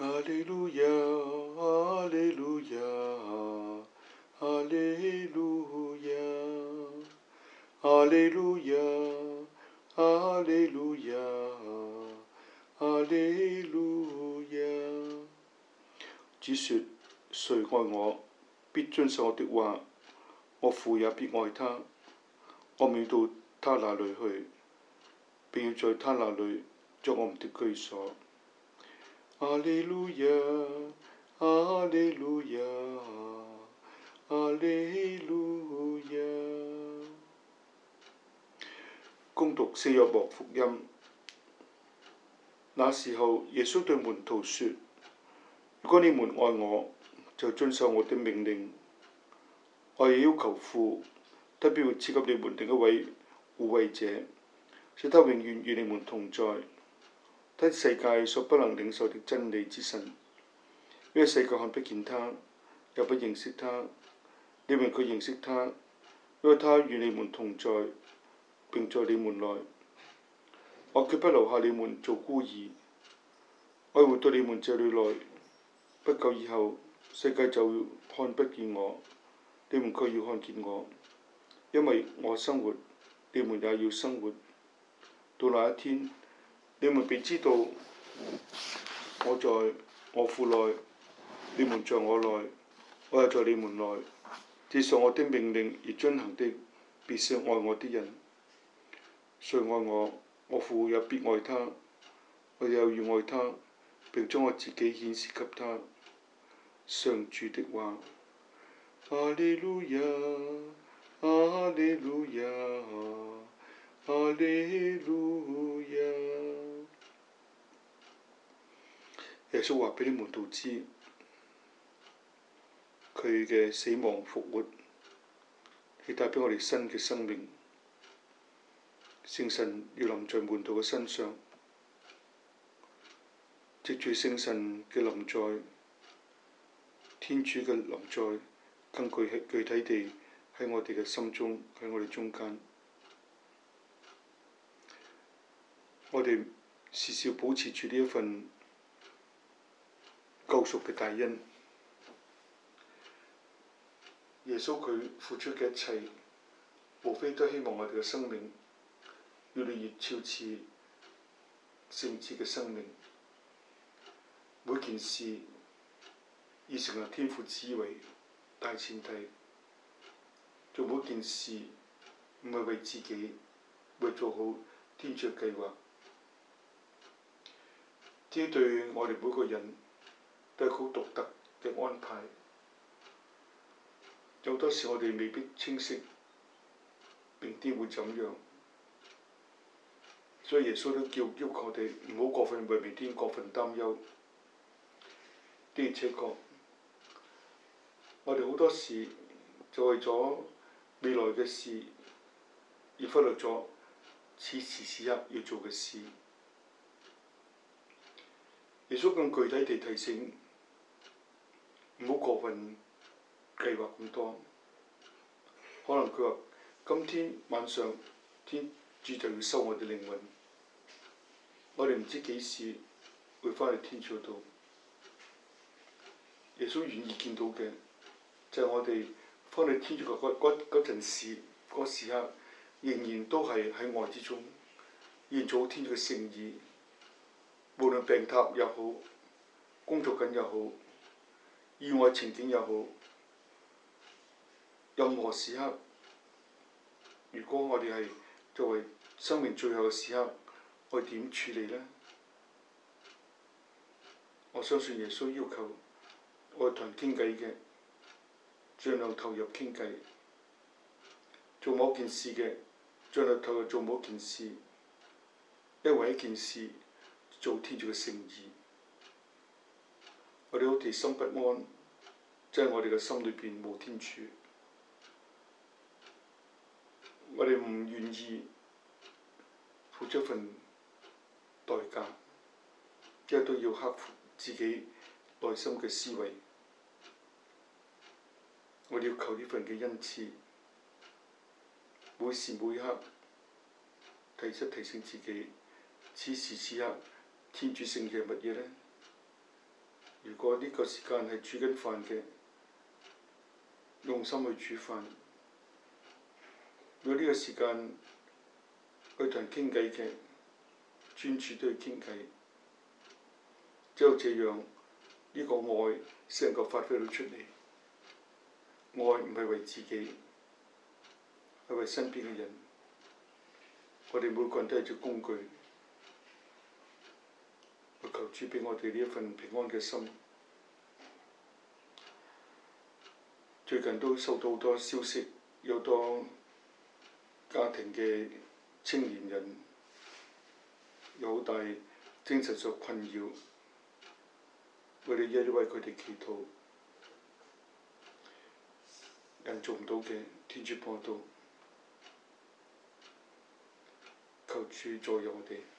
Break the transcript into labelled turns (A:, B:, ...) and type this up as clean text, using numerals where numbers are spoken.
A: 哈利路亞，哈利路亞，哈利路亞，哈利路亞，哈利路亞，哈利路亞。主說：誰愛我，必遵守我的話，我父也必愛他。我們要到他那裏去，並要在他那裏作我們的居所。哈利路亞，哈利路亞，哈利路亞。恭讀聖若望福音。那時候，耶穌對門徒說：如果你們愛我，就遵守我的命令。我也要求父，他必會賜給你們另一位護慰者，使他永遠與你們同在。他世界所不能領受的真理之神，因為世界看不見他，又不認識他。你們卻認識他，因為他與你們同在，並在你們內。我決不留下你們做孤兒，我回到你們這裏來。不久以後，世界就看不見我，你們卻要看見我，因為我生活，你們也要生活。到那一天，你們便知道我在我父內，你們在我內，我也在你們內。接受我的命令而遵行的，必是愛我的人。誰愛我，我父也必愛他，我也要愛他，並將我自己顯示給他。上主的話。哈利路亞，哈利路亞，哈利路亞。耶穌話俾啲門徒知，佢嘅死亡復活係帶俾我哋新嘅生命。聖神要臨在門徒嘅身上，藉住聖神嘅臨在，天主嘅臨在更具體地喺我哋嘅心中，喺我哋中間。我哋時時保持住呢一份救贖嘅大恩。耶穌佢付出嘅一切，無非都希望我哋嘅生命越嚟越超似聖子嘅生命。每件事以成為天父旨意為大前提，做每件事唔係為自己，為做好天主嘅計劃。天主對我哋每個人都係好獨特嘅安排。有好多時我哋未必清晰明天會怎樣，所以耶穌都要求我哋唔好過分為明天過分擔憂。的而且確，我哋好多時就為咗未來嘅事而忽略咗此時此刻要做嘅事。耶穌更具體地提醒，唔好過分計劃咁多。可能佢話今天晚上天主就要收我哋靈魂，我哋唔知幾時會返去天主度。耶穌願意見到嘅就係我哋返去天主嗰陣時，嗰時刻仍然都係喺愛之中，仍然做好天主嘅聖意。無論病榻又好，工作緊又好，意外情景又好，任何時刻，如果我哋係作為生命最後嘅時刻，我哋點處理呢？我相信耶穌要求我哋同人傾偈嘅，盡量投入傾偈；做某件事嘅，盡量投入做某件事，因為一件事做天主嘅聖意。我哋好似心不安，即係我哋嘅心裏邊冇天主。我哋唔願意付出一份代價，因為都要克服自己內心嘅思維。我哋要求呢份嘅恩賜，每時每刻提醒自己，此時此刻天主聖嘅係乜嘢呢？ 如果呢個時間係煮緊飯嘅，用心去煮飯；如果呢個時間去同人傾偈嘅，專注都去傾偈。只有這樣，呢個愛先能夠發揮到出嚟。愛唔係為自己，係為身邊嘅人。我哋每個人都係隻工具。我求主俾我哋呢一份平安嘅心。最近都收到好多消息，有好多家庭嘅青年人有好大精神上困擾，我哋一一為佢哋祈禱。人做唔到嘅，天主幫到。求主助佑我哋。